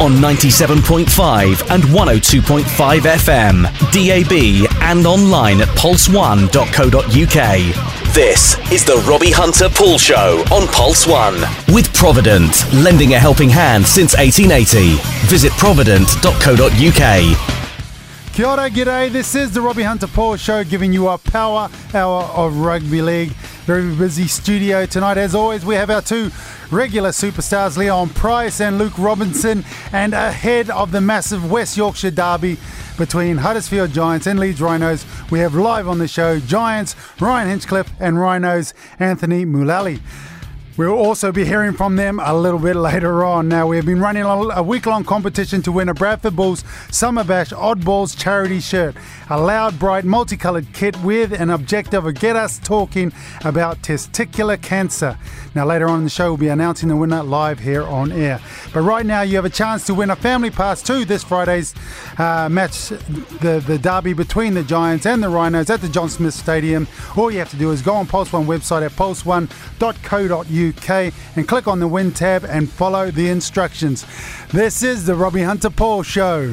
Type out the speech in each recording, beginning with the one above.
on 97.5 and 102.5 FM, DAB and online at pulse1.co.uk. This is the Robbie Hunter Pool Show on Pulse 1 with Provident, lending a helping hand since 1880. Visit provident.co.uk. Kia ora, g'day. This is the Robbie Hunter Pool Show, giving you a power hour of rugby league. Very busy studio tonight. As always, we have our two regular superstars, Leon Price and Luke Robinson, and ahead of the massive West Yorkshire derby between Huddersfield Giants and Leeds Rhinos, we have live on the show Giants Ryan Hinchcliffe and Rhinos Anthony Mullally. We'll also be hearing from them a little bit later on. Now, we've been running a week-long competition to win a Bradford Bulls Summer Bash Oddballs charity shirt. A loud, bright, multicoloured kit with an objective of get us talking about testicular cancer. Now, later on in the show, we'll be announcing the winner live here on air. But right now, you have a chance to win a family pass to this Friday's match, the derby between the Giants and the Rhinos at the John Smith Stadium. All you have to do is go on Pulse One website at pulse1.co.uk and click on the Win tab and follow the instructions. This is the Robbie Hunter Pool Show.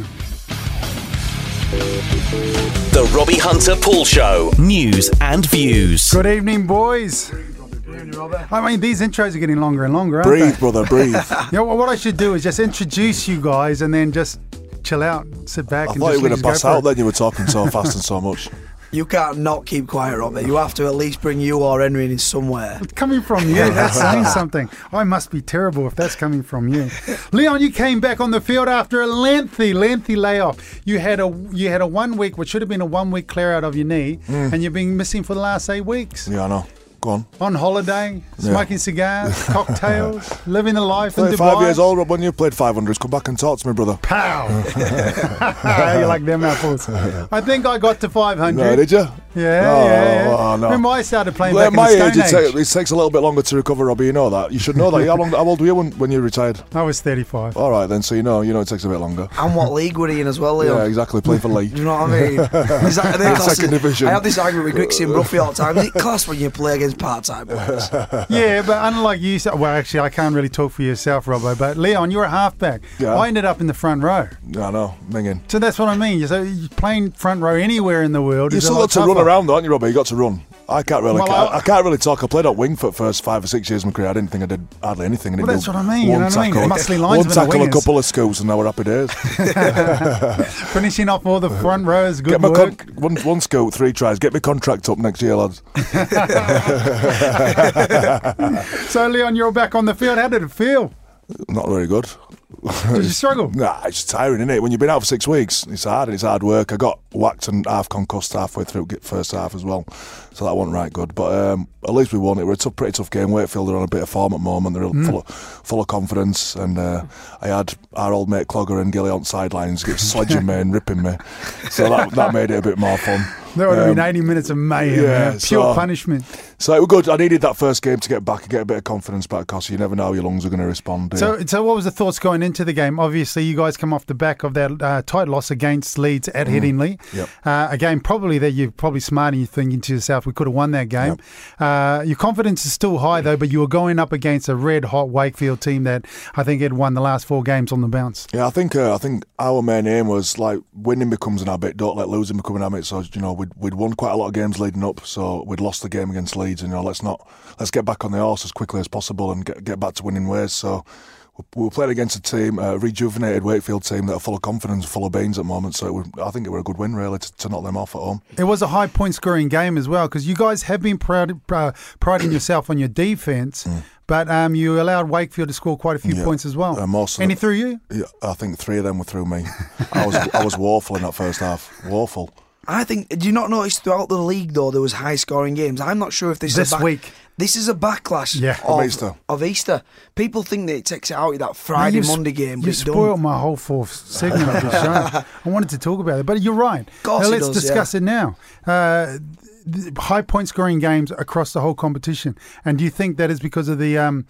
The Robbie Hunter Pool Show. News and views. Good evening, boys. I mean, these intros are getting longer and longer, aren't Breathe, they? brother, breathe. You know, what I should do is just introduce you guys and then just chill out, sit back. I and thought just you were going to pass out it. then. You were talking so fast and so much. You can't not keep quiet, Robbie. You have to at least bring you or Henry in somewhere. It's coming from you. That's saying something. I must be terrible if that's coming from you. Leon, you came back on the field after a lengthy layoff. You had a 1 week, which should have been a 1 week clear out of your knee, and you've been missing for the last 8 weeks. Yeah, I know. Go on. On holiday, smoking cigars, cocktails, living the life in Dubai. 5 years old, when you played 500s, come back and talk to me, brother. Pow! You like them apples? I think I got to 500. No, did you? Yeah. Oh, no. Remember, I started playing Well, back at my in the age, Stone Age. it takes a little bit longer to recover, Robbie. You know that. You should know that. How old were you when you retired? I was 35. All right, then. So you know it takes a bit longer. And what league were he in as well, Leon? Yeah, exactly. Play for League. You know what I mean? Second division. I have this argument with Grixie and Ruffy all the time. Is it class when you play against part-time players? Yeah, but unlike you, well, actually, I can't really talk for yourself, Robbo, but Leon, you're a halfback. Yeah. I ended up in the front row. Yeah, I know. Minging. So that's what I mean. So you're playing front row anywhere in the world. You is a still lot got to run tougher. around, don't you, Robbie? You got to run. I can't really. Well, I can't really talk. I played on wing for the first 5 or 6 years of my career. I didn't think I did hardly anything. Well, that's what I mean. You know what I mean? Muscly One lines tackle, a wingers. couple of scoops, and now we're happy days. Finishing off all the front rows. Good Get my work. one scoop, 3 tries. Get my contract up next year, lads. So, Leon, you're back on the field. How did it feel? Not very good. Did you struggle? Nah, it's tiring, isn't it? When you've been out for 6 weeks, it's hard and it's hard work. I got whacked and half concussed halfway through first half as well, so that wasn't right good. But at least we won. It was a pretty tough game. Wakefield are on a bit of form at the moment. They're full of confidence, and I had our old mate Clogger and Gilly on sidelines, sledging me and ripping me, so that made it a bit more fun. There would have been 80 minutes of mayhem, man. Pure punishment. So it was good. I needed that first game to get back and get a bit of confidence back, because you never know how your lungs are going to respond. So what was the thoughts going into the game? Obviously, you guys come off the back of that tight loss against Leeds at Headingley. Yep. A game probably that you're probably smart and you're thinking to yourself, we could have won that game. Yep. Your confidence is still high, though, but you were going up against a red-hot Wakefield team that I think had won the last 4 games on the bounce. Yeah, I think our main aim was, like, winning becomes an habit, don't let losing become an habit. So, we'd won quite a lot of games leading up, so we'd lost the game against Leeds, and let's get back on the horse as quickly as possible and get back to winning ways. So we were playing against a team, a rejuvenated Wakefield team that are full of confidence, full of beans at the moment. So I think it was a good win, really, to knock them off at home. It was a high point scoring game as well, because you guys have been priding yourself on your defence. But you allowed Wakefield to score quite a few points as well. Any through you? Yeah, I think 3 of them were through me. I was woeful in that first half. Woeful. I think, do you not notice throughout the league, though, there was high-scoring games? I'm not sure if this week. This is a backlash of Easter. People think that it takes it out of that Friday, Monday game. You spoiled my whole 4th segment of the show. I wanted to talk about it, but you're right. Let's discuss it now. High point scoring games across the whole competition. And do you think that is because of the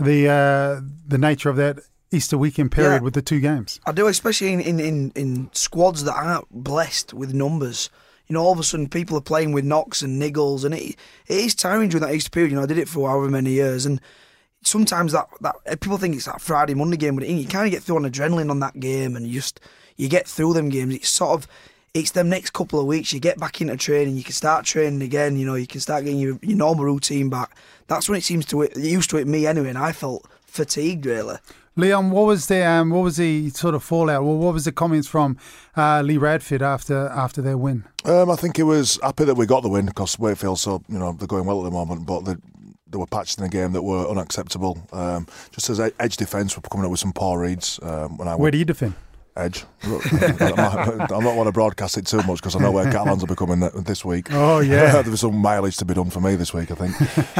nature of that Easter weekend period with the 2 games? I do, especially in squads that aren't blessed with numbers. All of a sudden people are playing with knocks and niggles, and it is tiring during that Easter period. I did it for however many years, and sometimes that people think it's that Friday, Monday game, but you kind of get through on adrenaline on that game, and you get through them games. It's them next couple of weeks, you get back into training, you can start training again, you can start getting your normal routine back. That's when it used to hit me anyway, and I felt fatigued, really. Leon, what was the sort of fallout? Well, what was the comments from Lee Radford after their win? I think he was happy that we got the win because Wakefield, they're going well at the moment, but there were patches in the game that were unacceptable. Just as edge defence, we're coming up with some poor reads. Where do you defend? Edge. I'm not want to broadcast it too much because I know where Catalans will be coming this week. Oh yeah, there's some mileage to be done for me this week, I think.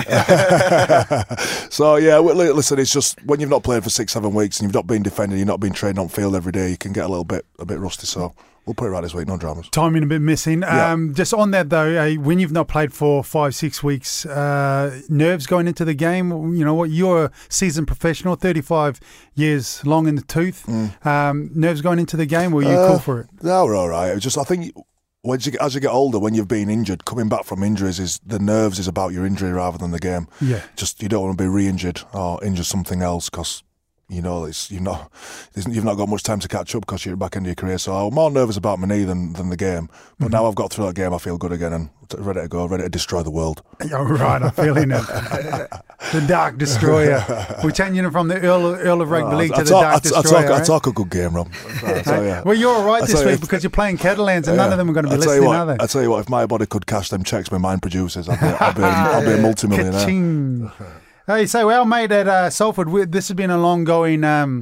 So yeah, listen, it's just when you've not played for 6-7 weeks and you've not been defending, you've not been trained on field every day, you can get a bit rusty. So we'll put it right this week, no dramas. Timing a bit missing. Yeah. Just on that though, when you've not played for 5-6 weeks, nerves going into the game. You know what? You're a seasoned professional, 35 years long in the tooth. Nerves going into the game, or you cool for it? No, we're all right. It's just I think as you get older, when you've been injured, coming back from injuries the nerves is about your injury rather than the game. Yeah. Just you don't want to be re-injured or injure something else because. You've not got much time to catch up because you're back into your career. So I'm more nervous about my knee than the game. But now I've got through that game, I feel good again and ready to go, ready to destroy the world. Oh, right, I'm feeling it. The Dark Destroyer. We're changing it from the Earl of Rugby League to the Dark Destroyer. I talk a good game, Rob. Well, you're all right this week because you're playing Catalans and none of them are going to be listening, are they? I tell you what, if my body could cash them checks my mind produces, I'd be a multimillionaire. Ka-ching. Hey, so our mate at Salford, this has been an ongoing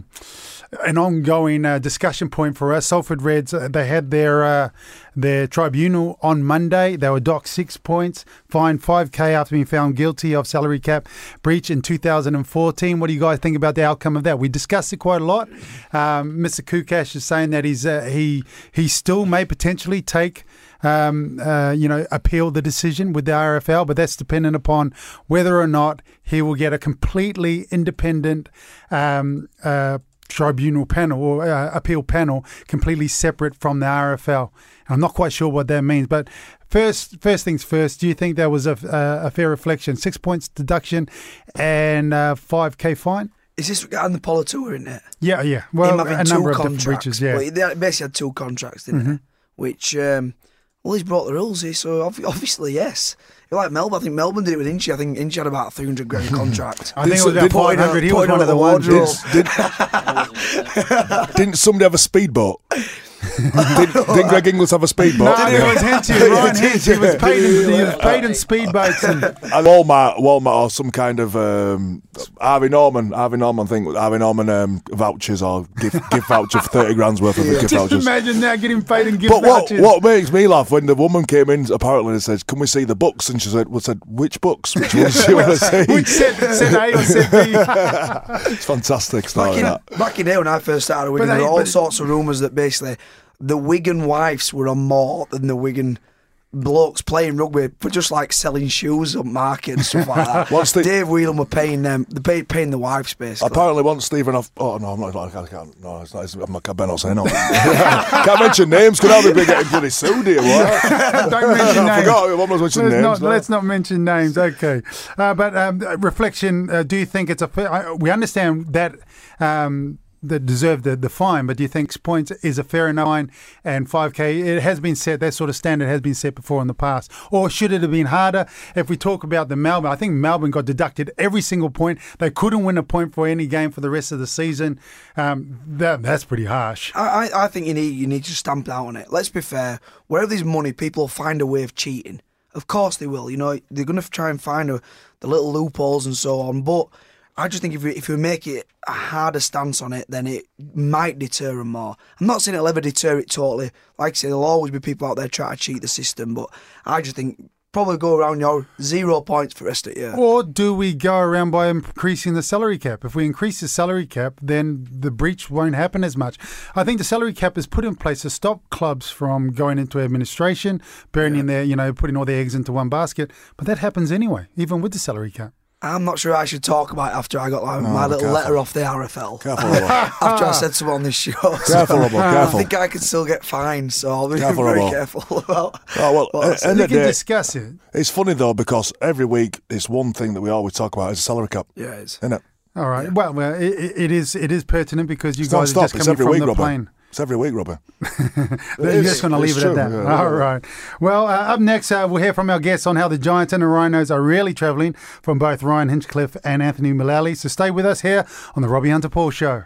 discussion point for us. Salford Reds, they had their tribunal on Monday. They were docked 6 points, fined $5,000 after being found guilty of salary cap breach in 2014. What do you guys think about the outcome of that? We discussed it quite a lot. Mr. Kukash is saying that he still may potentially take appeal the decision with the RFL, but that's dependent upon whether or not he will get a completely independent tribunal panel or appeal panel completely separate from the RFL. I'm not quite sure what that means, but first things first, do you think that was a fair reflection? 6 points deduction and $5,000 fine? Is this regarding the Politour, isn't it? Yeah. Well, a number of different breaches, yeah. Well, they basically had 2 contracts, didn't they? Which... he's brought the rules here, so obviously, yes. Like Melbourne, I think Melbourne did it with Inchi. I think Inchi had about a $300,000 contract. I think it was about 500. He was one of the ones. Didn't somebody have a speedboat? Didn't Greg Inglis have a speedboat? No, it was Henty, Ryan Henty. He was paid in speedboats. And Walmart or some kind of Harvey Norman vouchers or gift voucher for 30 grand's worth of gift vouchers. Just imagine that, getting paid in gift vouchers. What makes me laugh when the woman came in apparently and said, "Can we see the books?" And she said, "Which books? Which ones do you want to see?" Which set A or set B? It's fantastic story. Back in there when I first started Wigan, there were all sorts of rumours that basically the Wigan wives were on more than the Wigan blokes playing rugby for just like selling shoes on market and stuff like that. Dave Whelan were paying them, paying the wives basically. Apparently, once Stephen oh no, I'm not. I can't. No, it's not. I better not say no. Can't mention names. Could I be getting bloody sued here? What? Don't mention names. I forgot. One was mentioning names. Let's not mention names. Okay, but reflection. Do you think it's a fair? We understand that. That deserve the fine, but do you think 6 points is a fair enough fine and $5,000? It has been set, that sort of standard has been set before in the past. Or should it have been harder? If we talk about the Melbourne, I think Melbourne got deducted every single point. They couldn't win a point for any game for the rest of the season. That's pretty harsh. I think you need to stamp out on it. Let's be fair. Wherever there's money, people will find a way of cheating. Of course they will. They're going to try and find the little loopholes and so on, but I just think if we make it a harder stance on it, then it might deter them more. I'm not saying it'll ever deter it totally. Like I say, there'll always be people out there trying to cheat the system, but I just think probably go around your 0 points for the rest of the year. Or do we go around by increasing the salary cap? If we increase the salary cap, then the breach won't happen as much. I think the salary cap is put in place to stop clubs from going into administration, burying their, putting all their eggs into one basket. But that happens anyway, even with the salary cap. I'm not sure I should talk about it after I got my little letter off the RFL. Careful, after I said something on this show. Careful, Robbo, careful. I think I could still get fined, so I'll be very careful about we can discuss it. It's funny, though, because every week it's one thing that we always talk about is the salary cap. Yeah, it is. Isn't it? All right. Yeah. Well, it is pertinent because you guys are just It's coming from week, the Robert. plane. It's every week, Robert. You're just going to leave it true. at that. Yeah, All right. Well, up next, we'll hear from our guests on how the Giants and the Rhinos are really travelling from both Ryan Hinchcliffe and Anthony Mullally. So stay with us here on the Robbie Hunter Paul Show.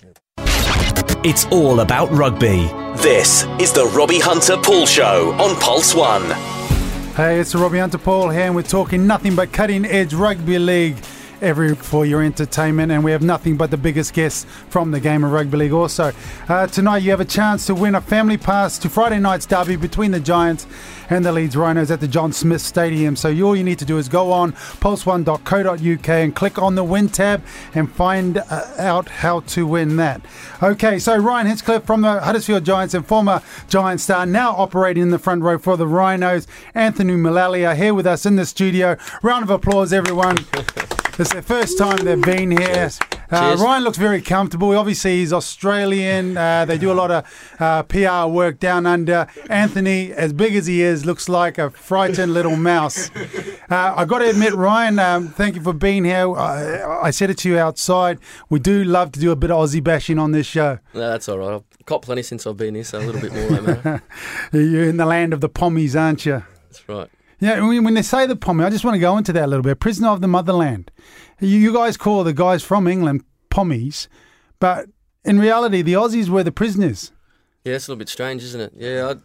It's all about rugby. This is the Robbie Hunter Paul Show on Pulse 1. Hey, it's the Robbie Hunter Paul here, and we're talking nothing but cutting-edge rugby league for your entertainment, and we have nothing but the biggest guests from the game of rugby league also. Tonight you have a chance to win a family pass to Friday night's derby between the Giants and the Leeds Rhinos at the John Smith Stadium. So all you need to do is go on pulse1.co.uk and click on the win tab and find out how to win that. Okay, so Ryan Hinchcliffe from the Huddersfield Giants and former Giant star, now operating in the front row for the Rhinos, Anthony Mullally, are here with us in the studio. Round of applause, everyone. It's their first time they've been here. Ryan looks very comfortable. Obviously, he's Australian. They do a lot of PR work down under. Anthony, as big as he is, looks like a frightened little mouse. I've got to admit, Ryan, thank you for being here. I said it to you outside. We do love to do a bit of Aussie bashing on this show. No, that's all right. I've caught plenty since I've been here, so a little bit more, mate. You're in the land of the pommies, aren't you? That's right. Yeah, when they say the pommy, I just want to go into that a little bit. Prisoner of the motherland. You guys call the guys from England pommies, but in reality, the Aussies were the prisoners. Yeah, it's a little bit strange, isn't it? Yeah,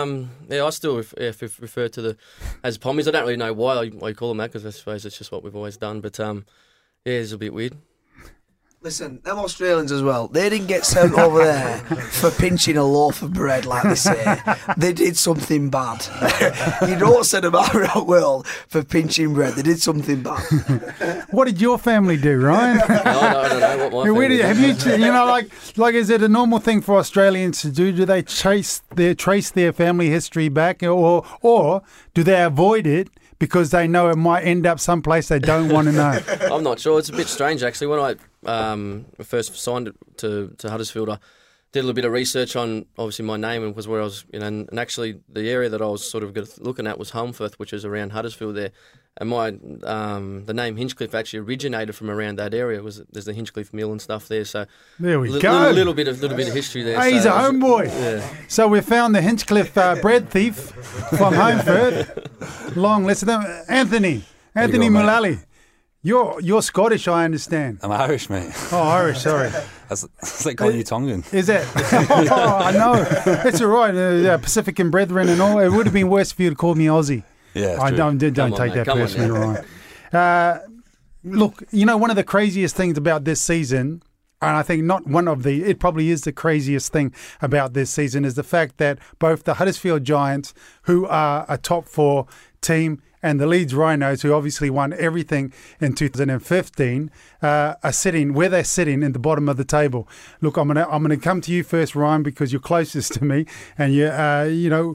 I still refer to the as pommies. I don't really know why I call them that, because I suppose it's just what we've always done. But yeah, it's a bit weird. Listen, them Australians as well, they didn't get sent over there for pinching a loaf of bread, like they say. They did something bad. You don't send them out around the world for pinching bread. They did something bad. What did your family do, Ryan? I don't know what my family did. Have you, like, is it a normal thing for Australians to do? Do they trace their family history back, or do they avoid it because they know it might end up someplace they don't want to know? I'm not sure. It's a bit strange, actually. When I first signed to Huddersfield, I did a little bit of research on, obviously, my name, and was where I was, and actually the area that I was sort of looking at was Holmfirth, which is around Huddersfield there. And my the name Hinchcliffe actually originated from around that area. There's the Hinchcliffe Mill and stuff there. So there we go. A little bit of history there. Hey, he's a homeboy. Yeah. So we found the Hinchcliffe bread thief from Holmfirth. Long list of them. Anthony Mullally. You're Scottish, I understand. I'm Irish, mate. Oh, Irish, sorry. That's like calling you Tongan. Is it? Oh, I know. It's all right. Pacific and Brethren and all. It would have been worse if you had called me Aussie. Yeah, I don't take that personally, Ryan. Look, one of the craziest things about this season, and I think it probably is the craziest thing about this season, is the fact that both the Huddersfield Giants, who are a top 4 team, and the Leeds Rhinos, who obviously won everything in 2015, are sitting where they're sitting in the bottom of the table. Look, I'm gonna come to you first, Ryan, because you're closest to me, and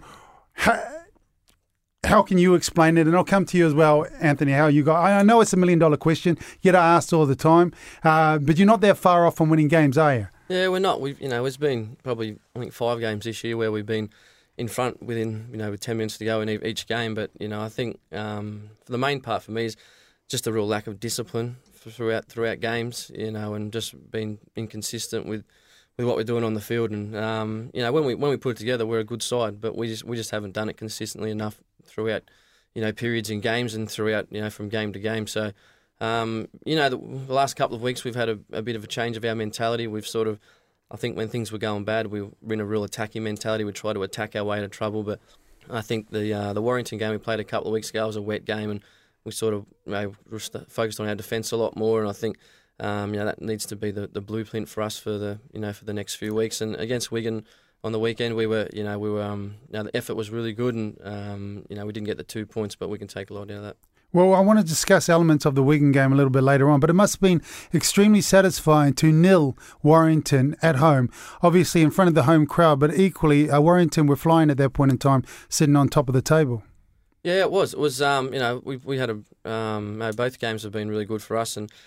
how can you explain it? And I'll come to you as well, Anthony. How you got? I know it's $1 million question. You get asked all the time, but you're not that far off from winning games, are you? Yeah, we're not. It's been probably, I think, 5 games this year where we've been in front within, with 10 minutes to go in each game. But, I think for the main part for me is just a real lack of discipline throughout games, and just being inconsistent with what we're doing on the field. And, when we put it together, we're a good side, but we just haven't done it consistently enough throughout, periods in games and throughout, from game to game. So, the last couple of weeks we've had a bit of a change of our mentality. We've sort of, I think when things were going bad, we were in a real attacking mentality. We try to attack our way to trouble, but I think the Warrington game we played a couple of weeks ago was a wet game, and we sort of focused on our defence a lot more. And I think that needs to be the blueprint for us for the next few weeks. And against Wigan on the weekend, the effort was really good, and we didn't get the 2 points, but we can take a lot out of that. Well, I want to discuss elements of the Wigan game a little bit later on, but it must have been extremely satisfying to nil Warrington at home, obviously in front of the home crowd, but equally Warrington were flying at that point in time, sitting on top of the table. Yeah, it was. It was. We had both games have been really good for us, and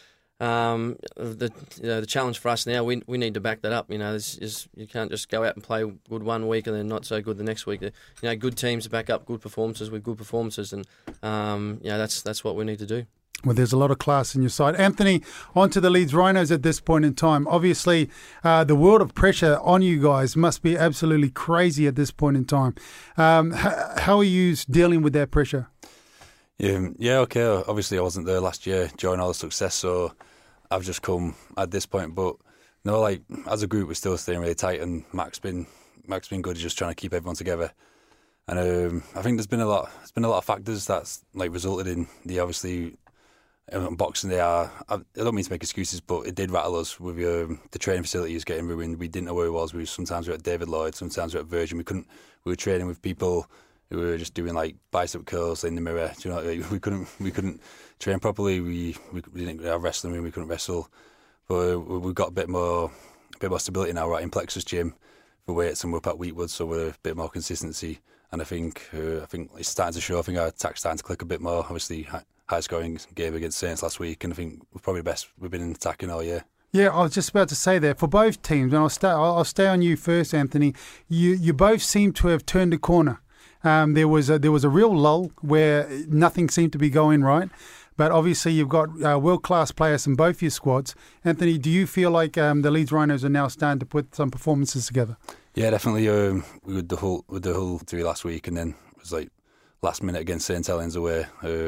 the challenge for us now, we need to back that up. You can't just go out and play good one week and then not so good the next week. Good teams back up good performances with good performances, and that's what we need to do. Well, there's a lot of class in your side. Anthony, on to the Leeds Rhinos at this point in time. Obviously, the world of pressure on you guys must be absolutely crazy at this point in time. How are you dealing with that pressure? Yeah, okay. Obviously, I wasn't there last year during all the success, so I've just come at this point. But no, like as a group, we're still staying really tight, and Mac's been good. He's just trying to keep everyone together. And I think there's been a lot of factors that's like resulted in the obviously. Boxing Day, I don't mean to make excuses, but it did rattle us with the training facilities getting ruined. We didn't know where it was. Sometimes we were at David Lloyd, sometimes we were at Virgin. We were training with people who were just doing like bicep curls in the mirror. Do you know, like, we couldn't train properly. We didn't have wrestling room. We couldn't wrestle. But we've got a bit more stability now. We're at in Plexus Gym for weights, and we're up at Wheatwood, so we're a bit more consistency. And I think it's starting to show. I think our attack's starting to click a bit more. Obviously, high scoring game against Saints last week, and I think we're probably the best we've been in attacking all year. Yeah, I was just about to say that for both teams, and I'll stay on you first, Anthony. You both seem to have turned a corner. There was a real lull where nothing seemed to be going right, but obviously you've got world class players in both your squads. Anthony, do you feel like the Leeds Rhinos are now starting to put some performances together? Yeah, definitely. We did the whole 3 last week, and then it was like last minute against St Helens away.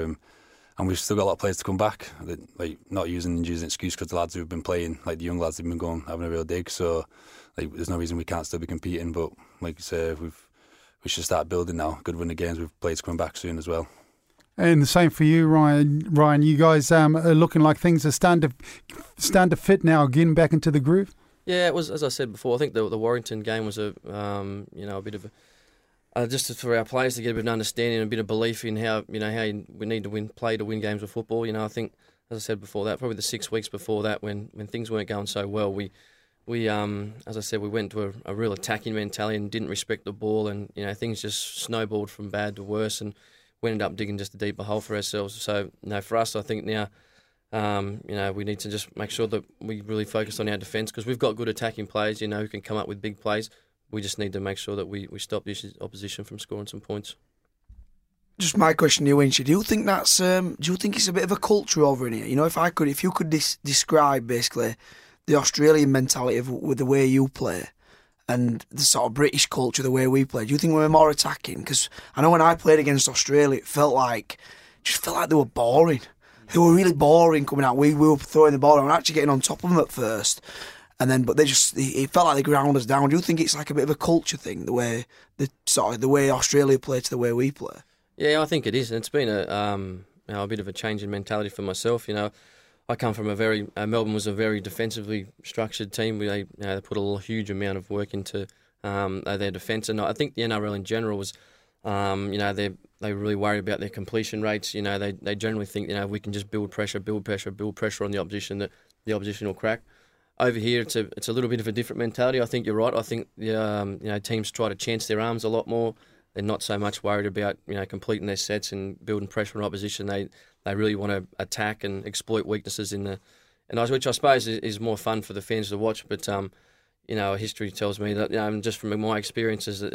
And we've still got a lot of players to come back, like not using injuries as an excuse, because the lads who've been playing, like the young lads, have been going having a real dig. So like, there's no reason we can't still be competing. But like you say, we should start building now. Good run of games with players coming back soon as well. And the same for you, Ryan. Ryan, you guys are looking like things are starting to fit now, getting back into the groove. Yeah, it was, as I said before. I think the Warrington game was a bit of a. Just for our players to get a bit of understanding and a bit of belief in how we need to play to win games of football. I think, as I said before that, probably the 6 weeks before that, when things weren't going so well, we as I said, we went to a real attacking mentality and didn't respect the ball, and things just snowballed from bad to worse, and we ended up digging just a deeper hole for ourselves. So for us, I think now, we need to just make sure that we really focus on our defence, because we've got good attacking players, who can come up with big plays. We just need to make sure that we stop the opposition from scoring some points. Just my question to you, Winchy, do you think that's? Do you think it's a bit of a culture over in here? If you could describe basically the Australian mentality with the way you play, and the sort of British culture, the way we play, do you think we're more attacking? Because I know when I played against Australia, it felt like they were boring. They were really boring coming out. We were throwing the ball and actually getting on top of them at first. And then, but it felt like they ground us down. Do you think it's like a bit of a culture thing, the way Australia play to the way we play? Yeah, I think it is. And it's been a bit of a change in mentality for myself. I come from Melbourne was a very defensively structured team. They put a huge amount of work into their defence, and I think the NRL in general was, they really worry about their completion rates. They generally think we can just build pressure on the opposition, that the opposition will crack. Over here, it's a little bit of a different mentality. I think you're right. I think teams try to chance their arms a lot more. They're not so much worried about completing their sets and building pressure on opposition. They really want to attack and exploit weaknesses which I suppose is more fun for the fans to watch. But history tells me that just from my experiences that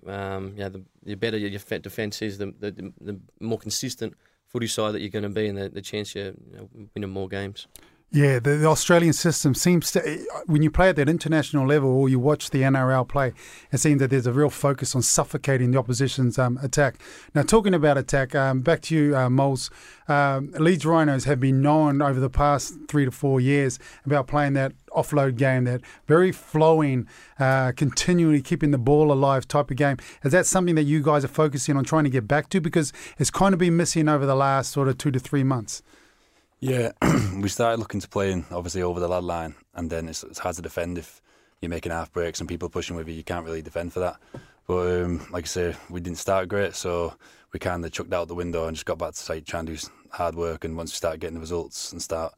the better your defence is, the more consistent footy side that you're going to be, and the chance you're winning more games. Yeah, the Australian system seems to, when you play at that international level or you watch the NRL play, it seems that there's a real focus on suffocating the opposition's attack. Now, talking about attack, back to you, Moles. Leeds Rhinos have been known over the past 3 to 4 years about playing that offload game, that very flowing, continually keeping the ball alive type of game. Is that something that you guys are focusing on trying to get back to? Because it's kind of been missing over the last sort of 2 to 3 months. Yeah, we started looking to playing obviously over the lad line, and then it's hard to defend if you're making half breaks and people pushing with you. You can't really defend for that. But like I say, we didn't start great, so we kind of chucked out the window and just got back to trying to do hard work. And once we start getting the results and start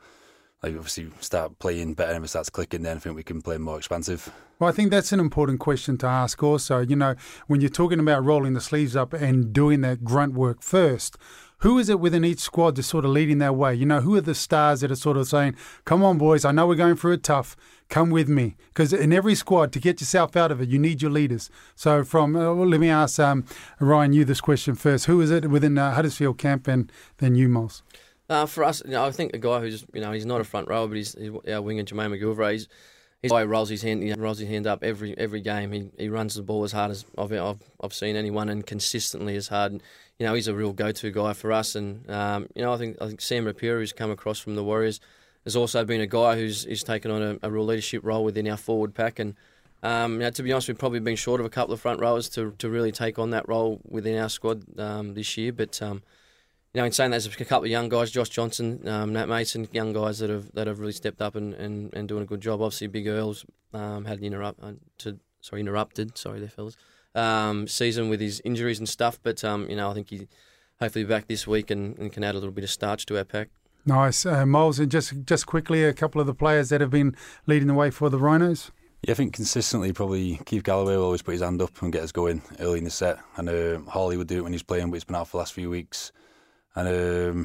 playing better and it starts clicking, then I think we can play more expansive. Well, I think that's an important question to ask also. When you're talking about rolling the sleeves up and doing that grunt work first, who is it within each squad that's sort of leading that way? Who are the stars that are sort of saying, come on, boys, I know we're going through it tough. Come with me. Because in every squad, to get yourself out of it, you need your leaders. So let me ask Ryan, you this question first. Who is it within Huddersfield camp and then you, Moles? For us, I think a guy who's, he's not a front rower, but he's our winger, Jermaine McGilvray. He's a guy who rolls his hand up every game. He runs the ball as hard as I've seen anyone, and consistently as hard. And, he's a real go-to guy for us. And I think Sam Rapira, who's come across from the Warriors, has also been a guy who's taken on a real leadership role within our forward pack. And to be honest, we've probably been short of a couple of front rowers to really take on that role within our squad this year. But in saying that, there's a couple of young guys, Josh Johnson, Nat Mason, young guys that have really stepped up and doing a good job. Obviously, Big Earl's had interrupted. Sorry, there, fellas. Season with his injuries and stuff, but I think he hopefully be back this week and can add a little bit of starch to our pack. Nice, Moles. And just quickly, a couple of the players that have been leading the way for the Rhinos. Yeah, I think consistently probably Keith Galloway will always put his hand up and get us going early in the set, and Hawley would do it when he's playing, but he's been out for the last few weeks. And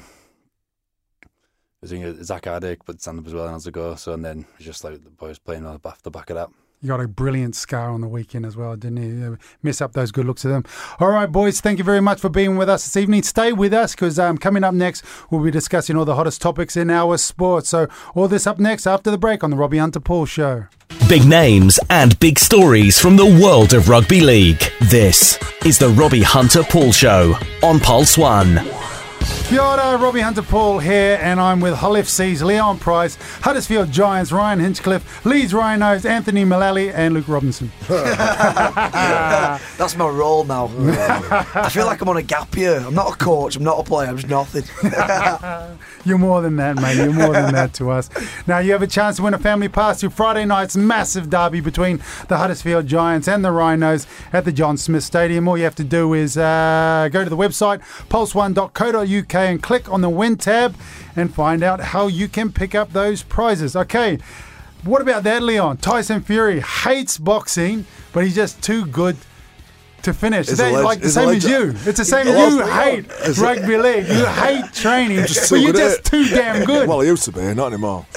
I think Zach Ardick put his hand up as well as a go. So, and then it's just like the boys playing on the back of that. You got a brilliant scar on the weekend as well, didn't you? Mess up those good looks of them. All right, boys, thank you very much for being with us this evening. Stay with us because coming up next, we'll be discussing all the hottest topics in our sport. So all this up next after the break on the Robbie Hunter Paul Show. Big names and big stories from the world of rugby league. This is the Robbie Hunter Paul Show on Pulse 1. Kia ora, Robbie Hunter Paul here, and I'm with Hull FC's Leon Price, Huddersfield Giants Ryan Hinchcliffe, Leeds Rhinos Anthony Mullally, and Luke Robinson. That's my role now. I feel like I'm on a gap year. I'm not a coach, I'm not a player, I'm just nothing. You're more than that, mate. You're more than that to us. Now, you have a chance to win a family pass to Friday night's massive derby between the Huddersfield Giants and the Rhinos at the John Smith Stadium. All you have to do is go to the website, pulse1.co.uk, and click on the Win tab and find out how you can pick up those prizes. Okay, what about that, Leon? Tyson Fury hates boxing, but he's just too good to finish. Is that like the same as you? It's the same as you hate rugby league. You hate training, but you're just too damn good. Well, I used to be, not anymore.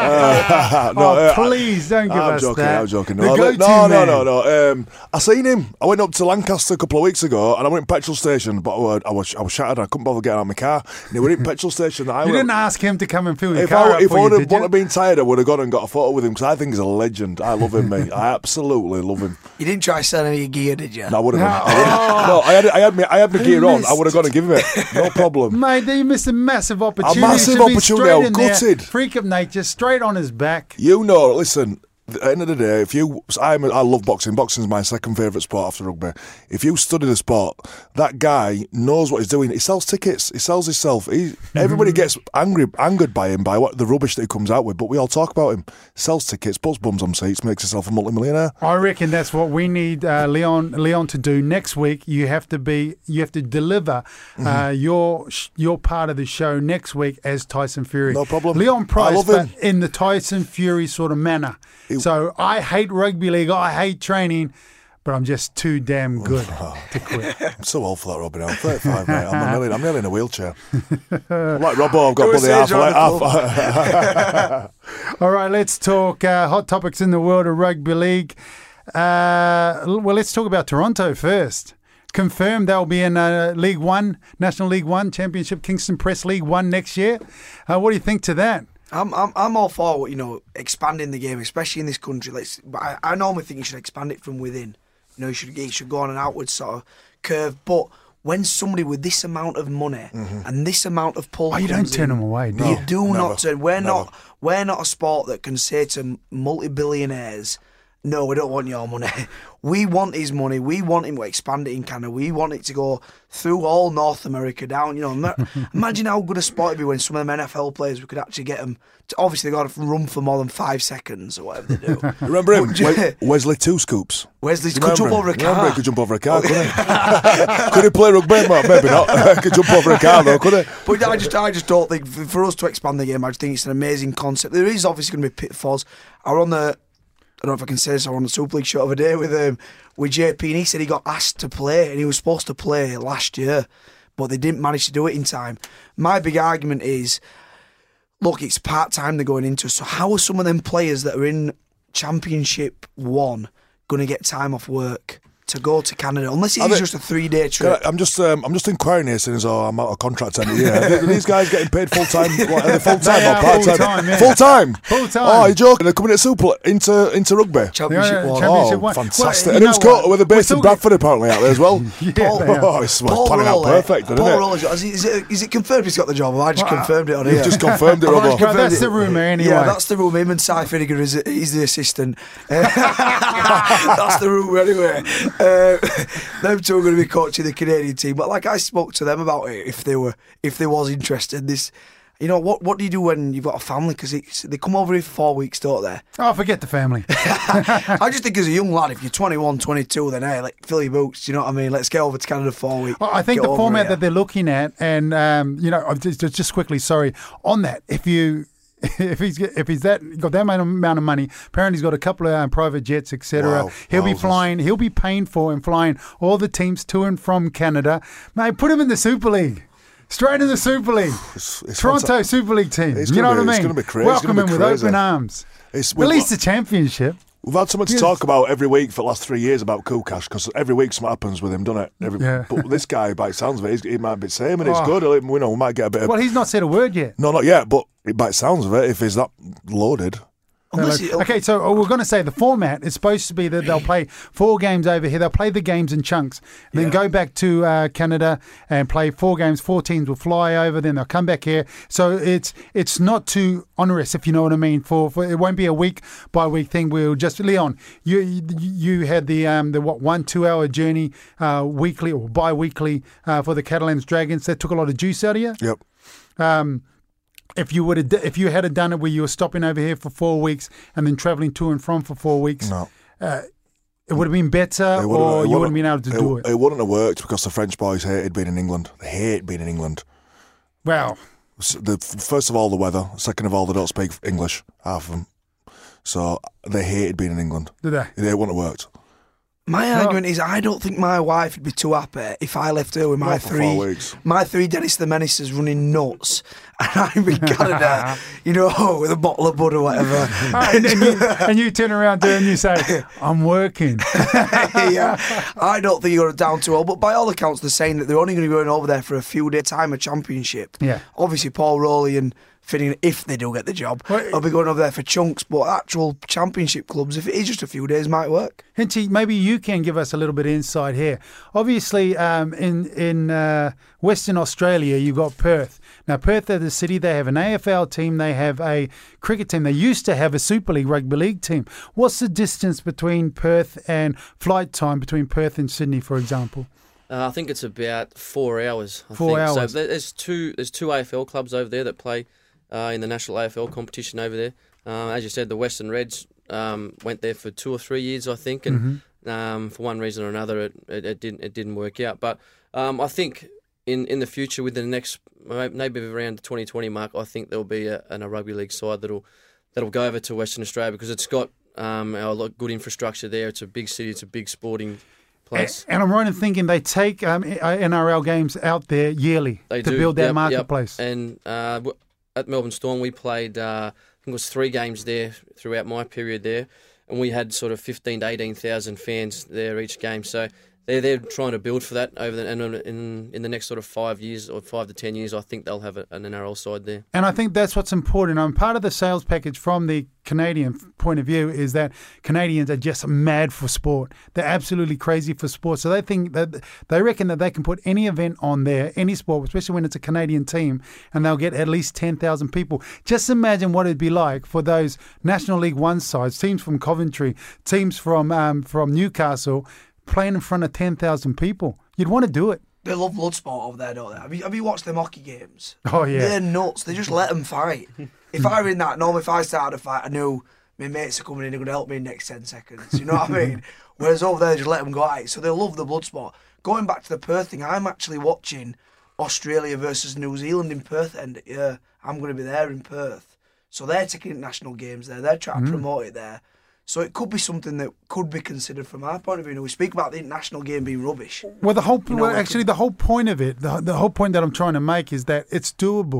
Please don't give us that. I'm joking. No. I seen him. I went up to Lancaster a couple of weeks ago and I went to petrol station, but I was shattered. I couldn't bother getting out of my car. And he went in petrol station. You didn't ask him to come and fill your car up if for I you, wouldn't have been tired, I would have gone and got a photo with him because I think he's a legend. I love him, mate. I absolutely love him. You didn't try selling your gear, did you? No, I would have. No, I had my gear on. I would have gone and given it. No problem. Mate, you missed a massive opportunity. A massive opportunity. I was gutted. Freak of nature, straight on his back. Listen. At the end of the day, I love boxing. Boxing is my second favourite sport after rugby. If you study the sport, that guy knows what he's doing. He sells tickets. He sells himself. Everybody gets angered by him, by what the rubbish that he comes out with. But we all talk about him. Sells tickets, puts bums on seats, makes himself a multi-millionaire. I reckon that's what we need Leon to do next week. You have to deliver your part of the show next week as Tyson Fury. No problem. Leon Price, I love him. but in the Tyson Fury sort of manner. So I hate rugby league, I hate training, but I'm just too damn good to quit. I'm so old for that, Robin. I'm 35, mate. I'm nearly in a wheelchair. I'm like Robbo, I've got bloody half. All right, let's talk hot topics in the world of rugby league. Let's talk about Toronto first. Confirmed they'll be in League One, National League One, Championship, Kingston Press League One next year. What do you think to that? I'm all for expanding the game, especially in this country. I normally think you should expand it from within. You should go on an outward sort of curve. But when somebody with this amount of money and this amount of pull, you don't turn them away, do you? You do not turn. We're not a sport that can say to multi-billionaires, no, we don't want your money. We want his money. We want him to expand it in Canada. We want it to go through all North America down. Imagine how good a sport it'd be when some of them NFL players, we could actually get them. Obviously, they got to run for more than 5 seconds or whatever they do. Remember him? Wesley Two Scoops. Wesley could jump over a car. Remember he could jump over a car, couldn't he? Could he play rugby? Maybe not. Could jump over a car, though, could he? But I just don't think, for us to expand the game, I just think it's an amazing concept. There is obviously going to be pitfalls. I don't know if I can say this, I was on the Super League show the other day with JP, and he said he got asked to play, and he was supposed to play last year, but they didn't manage to do it in time. My big argument is, look, it's part-time they're going into, so how are some of them players that are in Championship 1 going to get time off work to go to Canada, unless it's just a 3-day trip. I'm just inquiring here, since I'm out of contract end of the year. Are these guys getting paid full time? Are they full time or part time? Full time. Full time. Oh, you're joking? They're coming into rugby. Championship one. Championship one. Fantastic. Well, And who's got with a base in Bradford apparently out there as well. It's planning out perfect, isn't Paul it? Rowley, is it confirmed he's got the job? Or I just confirmed it on here. You've just confirmed it, Robbo. Well, that's the rumour anyway. Yeah, that's the rumour. Him and Cy Finnegan, he's the assistant. That's the rumour anyway. Them two are going to be coaching the Canadian team. But like I spoke to them about it, if they was interested. This, you know, what do you do when you've got a family? Because they come over here for 4 weeks, don't they? Oh, forget the family. I just think as a young lad, if you're 21, 22, then hey, like, fill your boots. You know what I mean? Let's get over to Canada 4 weeks. Well, I think the format that they're looking at, and you know, just quickly, sorry, on that, if he's got that amount of money, apparently he's got a couple of private jets, etc. Wow. He'll be paying for and flying all the teams to and from Canada. Mate, put him in the Super League. Straight in the Super League. It's Toronto Super League team. You know what I mean? It's going to be crazy. Welcome him with open arms. At least the championship. We've had something to talk about every week for the last 3 years about Kukash, because every week something happens with him, doesn't it? But this guy, by the sounds of it, he might be the same, and it's good. We might get a bit of... Well, he's not said a word yet. No, not yet, but by the sounds of it, if he's that loaded... Okay, so we're going to say the format is supposed to be that they'll play 4 games over here. They'll play the games in chunks, and then go back to Canada and play 4 games. 4 teams will fly over, then they'll come back here. So it's not too onerous, if you know what I mean. For it won't be a week by week thing. We'll just Leon, you had the 1-2 hour journey weekly or bi-weekly for the Catalans Dragons. That took a lot of juice out of you. Yep. If you had done it where you were stopping over here for 4 weeks and then travelling to and from for 4 weeks, it would have been better, or you wouldn't have been able to do it. It wouldn't have worked because the French boys hated being in England. They hate being in England. Well, first of all, the weather. Second of all, they don't speak English, half of them. So they hated being in England. Did they? It wouldn't have worked. My argument is I don't think my wife would be too happy if I left her with my 3 Dennis the Menaces running nuts, and I'm in Canada, you know, with a bottle of bud or whatever. and you turn around there and you say, I'm working. Yeah, I don't think you're down too well, but by all accounts they're saying that they're only going to be going over there for a few days time of championship. Yeah. Obviously Paul Rowley and Finnegan, if they do get the job, I'll be going over there for chunks, but actual championship clubs, if it is just a few days, might work. Hinty, maybe you can give us a little bit of insight here. Obviously, in Western Australia, you've got Perth. Now, Perth as a city, they have an AFL team, they have a cricket team. They used to have a Super League rugby league team. What's the distance between Perth and flight time between Perth and Sydney, for example? I think it's about 4 hours. 4 hours. So there's two AFL clubs over there that play in the national AFL competition over there. As you said, the Western Reds went there for 2 or 3 years, I think, and for one reason or another, it didn't work out. But I think in the future, within the next maybe around the 2020 mark, I think there'll be a rugby league side that'll go over to Western Australia because it's got a good infrastructure there. It's a big city. It's a big sporting place. And I'm right in thinking they take NRL games out there yearly to build their marketplace. Yep. And at Melbourne Storm, we played, I think it was 3 games there throughout my period there, and we had sort of 15,000 to 18,000 fans there each game. So they're trying to build for that in the next sort of 5 years or 5 to 10 years. I think they'll have an NRL side there. And I think that's what's important. Part of the sales package from the Canadian point of view is that Canadians are just mad for sport. They're absolutely crazy for sport. So they reckon that they can put any event on there, any sport, especially when it's a Canadian team, and they'll get at least 10,000 people. Just imagine what it'd be like for those National League One sides, teams from Coventry, teams from Newcastle, playing in front of 10,000 people. You'd want to do it. They love blood sport over there, don't they? Have you watched them hockey games? Oh, yeah. They're nuts. They just let them fight. If I were in that, normally if I started a fight, I knew my mates are coming in, they're going to help me in the next 10 seconds. You know what I mean? Whereas over there, they just let them go at it. So they love the blood sport. Going back to the Perth thing, I'm actually watching Australia versus New Zealand in Perth end of the year. I'm going to be there in Perth. So they're taking international games there. They're trying to promote it there. So it could be something that could be considered from our point of view. We speak about the international game being rubbish. Well, the whole point of it, the whole point that I'm trying to make is that it's doable.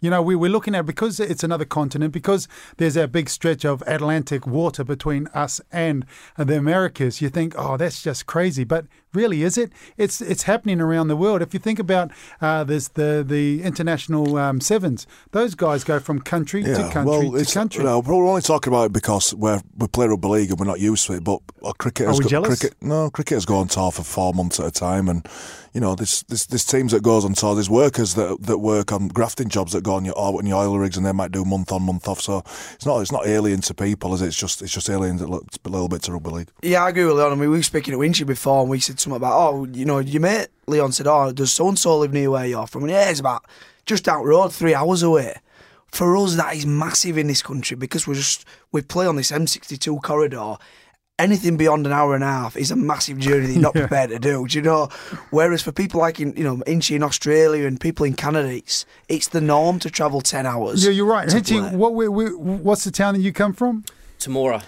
You know, we're looking at, because it's another continent, because there's that big stretch of Atlantic water between us and the Americas, you think, oh, that's just crazy. But really, is it? It's happening around the world. If you think about there's the international sevens, those guys go from country to country to country. You know, we're only talking about it because we play rugby league and we're not used to it. But cricketers, cricketers go on tour for 4 months at a time, and you know, there's teams that goes on tour. There's workers that work on grafting jobs that go on your oil rigs, and they might do month on, month off. So it's not alien to people, is it? It's just alien a little bit to rugby league. Yeah, I agree with Leon. I mean, we were speaking to Winchy before, and we said something about, you know, your mate Leon said, does so and so live near where you're from? And yeah, it's about just down the road, 3 hours away. For us, that is massive in this country because we play on this M62 corridor. Anything beyond an hour and a half is a massive journey that you're not prepared to do. Do you know? Whereas for people like Hinchy in Australia and people in Canada, it's the norm to travel 10 hours. Yeah, you're right. Hinchy, what's the town that you come from? Temora.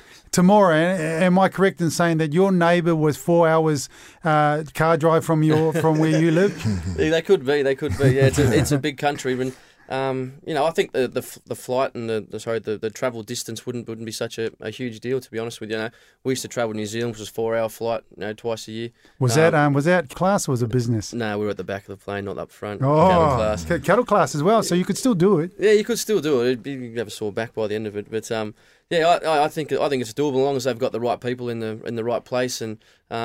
Am I correct in saying that your neighbour was 4 hours car drive from where you live? Yeah, they could be. Yeah, it's a big country, and I think the flight and the travel distance wouldn't be such a huge deal, to be honest with you. You know, we used to travel to New Zealand, which was a 4-hour flight, twice a year. Was that class or was it business? No, we were at the back of the plane, not up front. Cattle class. Cattle class as well, so you could still do it. Yeah, you could still do it. You'd have a sore back by the end of it, but I think it's doable as long as they've got the right people in the right place, and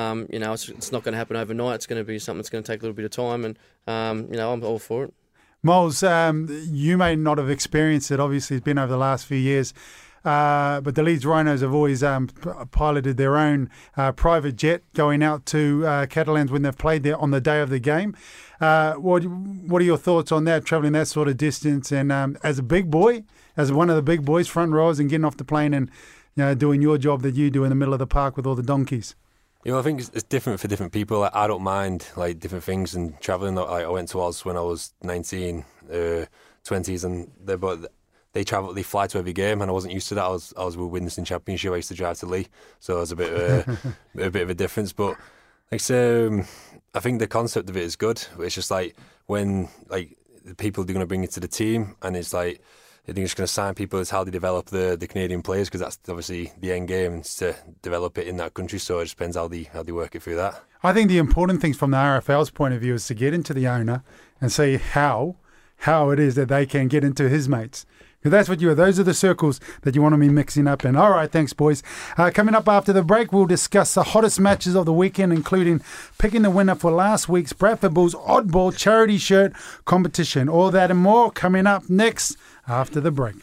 it's not going to happen overnight. It's going to be something that's going to take a little bit of time, and I'm all for it. Moles, you may not have experienced it. Obviously, it's been over the last few years. But the Leeds Rhinos have always piloted their own private jet going out to Catalans when they've played there on the day of the game. What are your thoughts on that, travelling that sort of distance? And as a big boy, as one of the big boys, front rows, and getting off the plane and doing your job that you do in the middle of the park with all the donkeys? You know, I think it's different for different people. Like, I don't mind different things and travelling. Like, I went to Oz when I was 19, 20s, and they fly to every game, and I wasn't used to that. I was with Winston Championship. I used to drive to Lee, so it was a bit of a difference. But I think the concept of it is good. It's just like when the people are going to bring it to the team, and it's like, I think it's going to sign people as how they develop the Canadian players, because that's obviously the end game, is to develop it in that country. So it just depends how they work it through that. I think the important things from the RFL's point of view is to get into the owner and see how it is that they can get into his mates. Because those are the circles that you want to be mixing up in. All right, thanks, boys. Coming up after the break, we'll discuss the hottest matches of the weekend, including picking the winner for last week's Bradford Bulls Oddball Charity Shirt competition. All that and more coming up next after the break.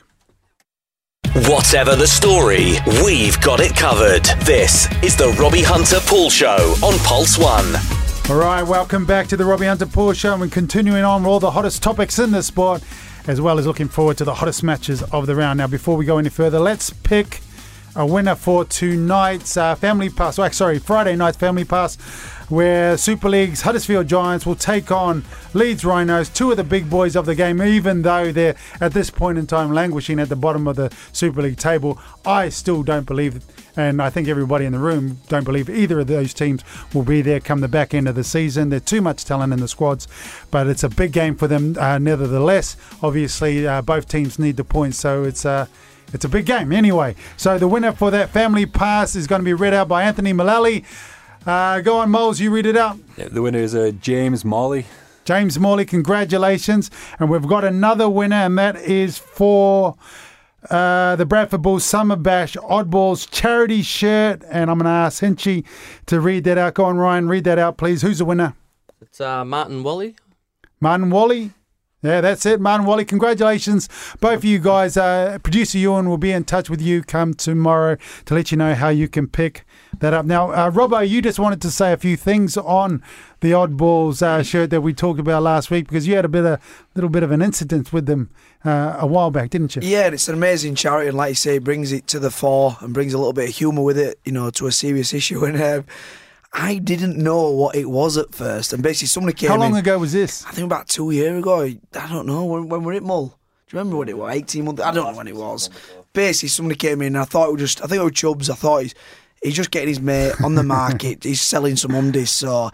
Whatever the story, we've got it covered. This is the Robbie Hunter Pool Show on Pulse 1. All right, welcome back to the Robbie Hunter Pool Show, and we're continuing on with all the hottest topics in the sport, as well as looking forward to the hottest matches of the round. Now, before we go any further, let's pick a winner for tonight's Family Pass. Friday night's Family Pass, where Super League's Huddersfield Giants will take on Leeds Rhinos, two of the big boys of the game, even though they're at this point in time languishing at the bottom of the Super League table. I still don't believe, and I think everybody in the room don't believe either of those teams will be there come the back end of the season. There's too much talent in the squads, but it's a big game for them nevertheless. Obviously, both teams need the points, so it's a big game anyway. So the winner for that Family Pass is going to be read out by Anthony Mullally. Go on, Moles, you read it out. Yeah, the winner is James Morley. James Morley, congratulations. And we've got another winner, and that is for the Bradford Bulls Summer Bash Oddballs charity shirt. And I'm going to ask Hinchy to read that out. Go on, Ryan, read that out, please. Who's the winner? It's Martin Wally. Martin Wally? Yeah, that's it, Martin Wally. Congratulations, both of you guys. Producer Ewan will be in touch with you come tomorrow to let you know how you can pick that up. Now, Robbo, you just wanted to say a few things on the Oddballs shirt that we talked about last week, because you had a little bit of an incident with them a while back, didn't you? Yeah, it's an amazing charity, and like you say, it brings it to the fore and brings a little bit of humour with it, to a serious issue. And I didn't know what it was at first, and basically somebody came in. How long ago was this? I think about 2 years ago. I don't know. When were it, Mull? Do you remember when it was? 18 months? I don't know when it was. Basically, somebody came in, and I think it was Chubbs. I thought he's just getting his mate on the market. He's selling some undies, so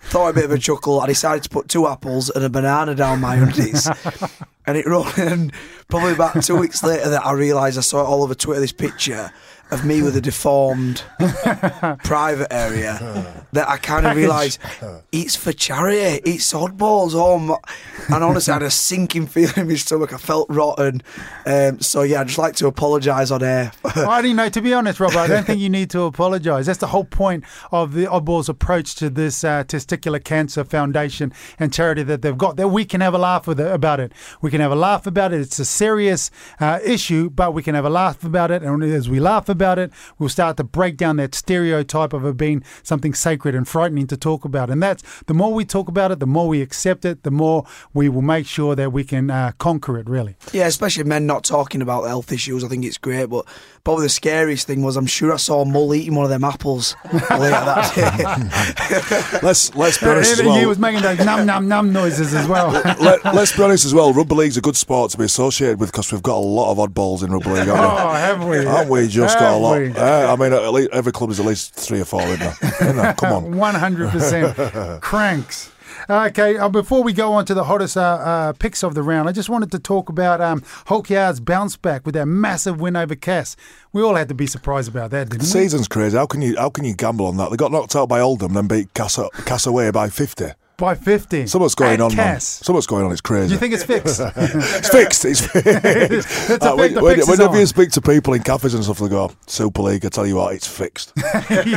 thought a bit of a chuckle. I decided to put 2 apples and a banana down my undies. And it rolled in. Probably about 2 weeks later that I realised I saw it all over Twitter, this picture of me with a deformed private area, that I kind of realised it's for charity, it's oddballs. And honestly, I had a sinking feeling in my stomach. I felt rotten. So yeah, I'd just like to apologise on air. I didn't know, to be honest, Rob, I don't think you need to apologise. That's the whole point of the Oddballs approach to this Testicular Cancer Foundation and charity that they've got, that we can have a laugh about it. We can have a laugh about it. It's a serious issue, but we can have a laugh about it. And as we laugh about it, we'll start to break down that stereotype of it being something sacred and frightening to talk about. And that's, the more we talk about it, the more we accept it, the more we will make sure that we can conquer it, really. Yeah, especially men not talking about health issues. I think it's great, but probably the scariest thing was I'm sure I saw Mull eating one of them apples later that day. Let's be honest as well. He was making those num noises as well. Let's be honest as well. Rugby league's a good sport to be associated with because we've got a lot of oddballs in rugby league, haven't we? Have we? Haven't we just got a lot? I mean, at least every club is at least 3 or 4, isn't there? Come on. 100% cranks. Okay, before we go on to the hottest picks of the round, I just wanted to talk about Hoke Yard's bounce back with that massive win over Cass. We all had to be surprised about that, didn't we? The season's crazy. How can you gamble on that? They got knocked out by Oldham, then beat Cass away by 50. By 50. Something's going on, man. Cass. Something's going on. It's crazy. Do you think it's fixed? It's fixed. It's fixed. Whenever you speak to people in cafes and stuff, they go, Super League, I tell you what, it's fixed. Crackers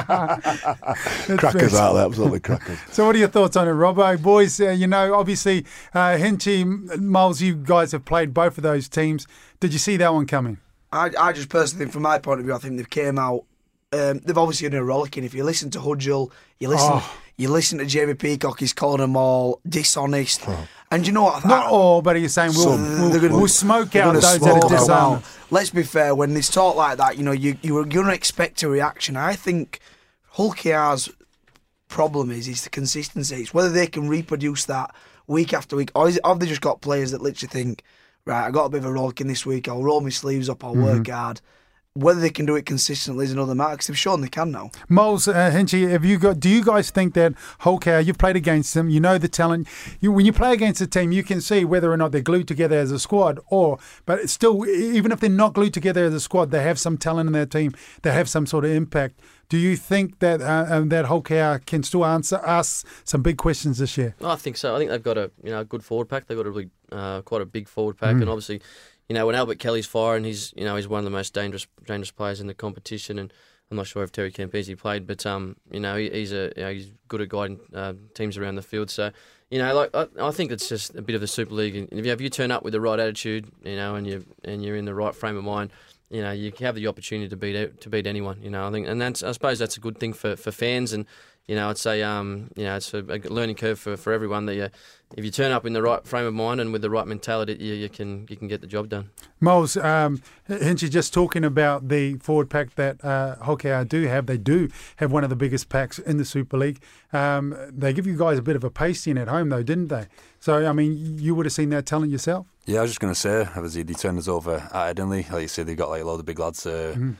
out there, absolutely crackers. So what are your thoughts on it, Robbo? Boys, obviously, Hinchy, Moles, you guys have played both of those teams. Did you see that one coming? I just personally think, from my point of view, I think they've came out. They've obviously done a rollicking. If you listen to Hudgell, you listen to Jamie Peacock, he's calling them all dishonest. And you know what? Not all, but he's saying we'll smoke out those that are dishonest. Let's be fair, when there's talk like that, you're going to expect a reaction. I think Hull KR's problem is the consistency. It's whether they can reproduce that week after week, or have they just got players that literally think, right, I got a bit of a rollicking this week, I'll roll my sleeves up, I'll work hard. Whether they can do it consistently is another matter, because they've shown they can now. Moles, Hinchy, do you guys think that Hull KR, you've played against them, you know the talent, when you play against a team, you can see whether or not they're glued together as a squad, but it's still, even if they're not glued together as a squad, they have some talent in their team, they have some sort of impact. Do you think that that Hull KR can still ask some big questions this year? I think so. I think they've got a good forward pack. They've got a really quite a big forward pack, and obviously, when Albert Kelly's firing, he's one of the most dangerous players in the competition. And I'm not sure if Terry Campese played, but he's good at guiding teams around the field. So I think it's just a bit of the Super League. And if you turn up with the right attitude, and you're in the right frame of mind, you have the opportunity to beat anyone. I think, and I suppose that's a good thing for fans. And I'd say it's a learning curve for everyone that if you turn up in the right frame of mind and with the right mentality, you can get the job done. Moles, Hinchy, just talking about the forward pack that Hull KR do have. They do have one of the biggest packs in the Super League. They give you guys a bit of a pasting at home, though, didn't they? So, I mean, you would have seen that talent yourself? Yeah, I was just going to say, obviously, they turned us over at Edinley. Like you said, they got a lot of big lads.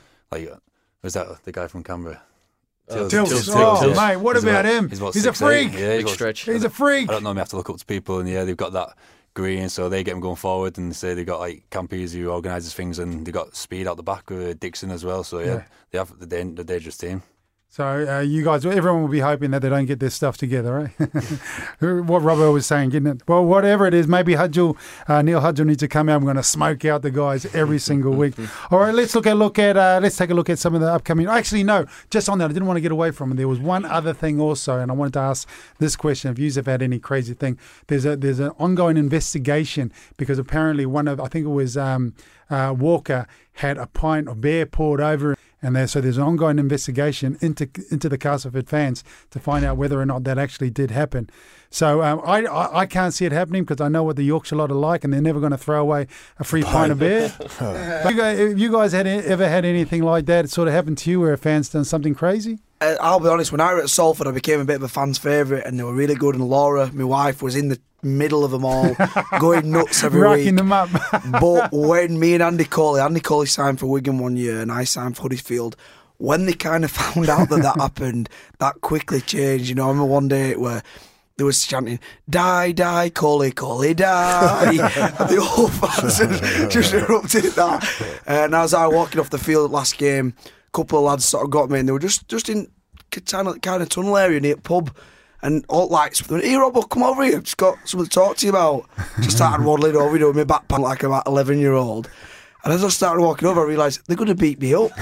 Was that the guy from Canberra? Tills. Mate, what about him? He's a freak. Yeah, he's a freak. I don't know, we have to look up to people, and they've got that green, so they get him going forward, and say they got Campese who organises things, and they got speed out the back with Dixon as well. So they have the dangerous team. So you guys, everyone will be hoping that they don't get their stuff together, eh? What Robbo was saying, getting it. Well, whatever it is, maybe Neil Hudgell needs to come out. I'm going to smoke out the guys every single week. All right, let's take a look at some of the upcoming. Actually, no, just on that, I didn't want to get away from it. There was one other thing also, and I wanted to ask this question: if you have had any crazy thing? There's an ongoing investigation because apparently I think it was Walker had a pint of beer poured over. And so there's an ongoing investigation into the Castleford fans to find out whether or not that actually did happen. So I can't see it happening because I know what the Yorkshire lot are like, and they're never going to throw away a free pint of beer. Have you guys ever had anything like that sort of happen to you where a fan's done something crazy? I'll be honest, when I was at Salford, I became a bit of a fan's favourite, and they were really good. And Laura, my wife, was in the middle of them all, going nuts every week. Racking them up. But when me and Andy Coley signed for Wigan one year, and I signed for Huddersfield, when they kind of found out that happened, that quickly changed. You know, I remember one day where they was chanting, "Die, die, Coley, Coley, die." And the whole fans just erupted at that. And as I was walking off the field last game, a couple of lads sort of got me, and they were just in kind of tunnel area near the pub. And all lights, "Hey Robbo, come over here, just got something to talk to you about." Just started waddling over, with my backpack like about 11-year-old. And as I started walking over, I realised they're going to beat me up.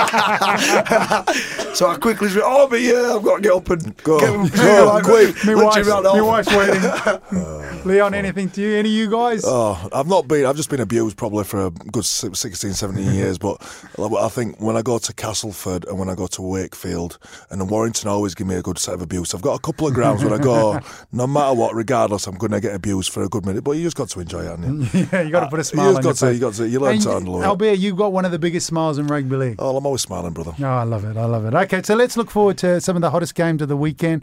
So I quickly said, "Oh, but yeah, I've got to get up and go quick." My wife's waiting. Leon, anything to you? Any of you guys? Oh, I've just been abused probably for a good 16, 17 years, but I think when I go to Castleford and when I go to Wakefield, and then Warrington always give me a good set of abuse. I've got a couple of grounds when I go, no matter what, regardless, I'm going to get abused for a good minute, but you just got to enjoy it, haven't you? Yeah, you got to put a smile on your face. You learn to handle it. Albeit, you've got one of the biggest smiles in rugby league. Oh, I'm always smiling, brother. Oh, I love it. Okay, so let's look forward to some of the hottest games of the weekend.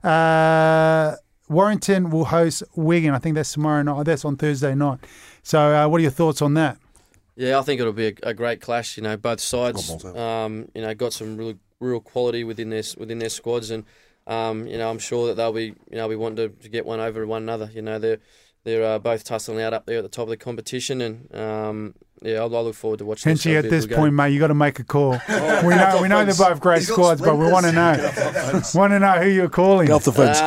Warrington will host Wigan. I think that's tomorrow night. That's on Thursday night. So what are your thoughts on that? Yeah, I think it'll be a great clash. You know, both sides, got some real quality within their squads, and I'm sure that they'll be wanting to get one over one another. You know, they're both tussling out up there at the top of the competition, and I'll look forward to watching. Hence, at this point, mate, you got to make a call. We know they're both great squads, but we want to know who you're calling. Get off the fence.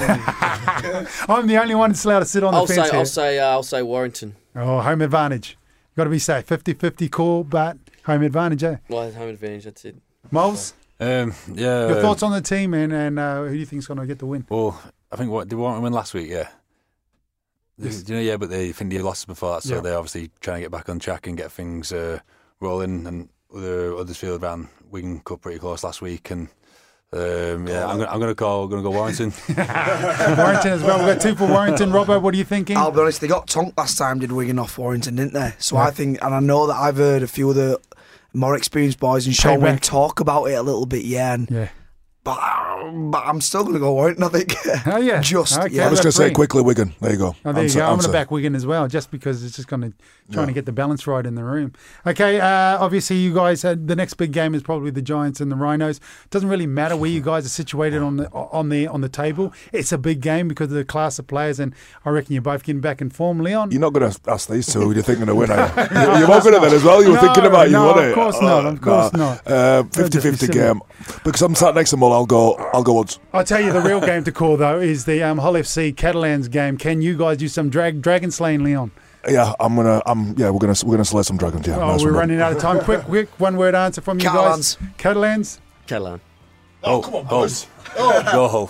I'm the only one that's allowed to sit on the fence. I'll say Warrington. Oh, home advantage. You got to be safe. 50-50 call, but home advantage, eh? Well, home advantage. That's it. Moles? Your thoughts on the team, and who do you think is going to get the win? Well, I think they won win last week, yeah. Yes. But they think they lost before that, so they're obviously trying to get back on track and get things rolling. And others feel around Wigan cut pretty close last week, and I'm going to go Warrington. Warrington as well. We've got 2 for Warrington. Robbo, what are you thinking? I'll be honest, they got tonked last time, did Wigan off Warrington, didn't they? So I think, and I know that I've heard a few of the more experienced boys in Sean Wynn talk about it a little bit, But I'm still going to go Warrington, I think. Oh, yeah. I'm just going to say quickly Wigan. There you go. Oh, there you go. I'm going to back Wigan as well, just because it's just going to trying to get the balance right in the room. Okay, obviously you guys had the next big game is probably the Giants and the Rhinos. It doesn't really matter where you guys are situated on the table. It's a big game because of the class of players, and I reckon you're both getting back in form, Leon. You're not going to ask these two who you think are going to win, are you? You're not going to then as well. You were thinking about you, weren't you? Of course not. Of course not. 50-50 game. Because I'm sat next to them all, I'll go odds. I'll tell you the real game to call though is the Hull FC Catalans game. Can you guys do some dragon slaying, Leon? Yeah, we're gonna slay some dragons. Yeah. Oh, nice, we're running out of time. Quick, one word answer from you guys. Catalans. Catalan. Oh, come on, boys. Go Hull.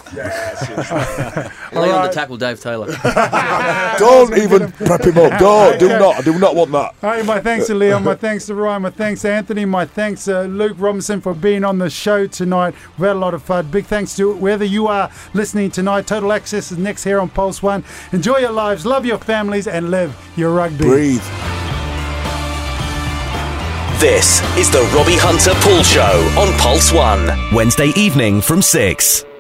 Lay on the tackle, Dave Taylor. Don't even prep him up. I do not want that. Hey, my thanks to Leon, my thanks to Ryan, my thanks to Anthony, my thanks to Luke Robinson for being on the show tonight. We had a lot of fun. Big thanks to wherever you are listening tonight. Total Access is next here on Pulse 1. Enjoy your lives, love your families, and live your rugby. Breathe. This is the Robbie Hunter Pool Show on Pulse 1. Wednesday evening from 6.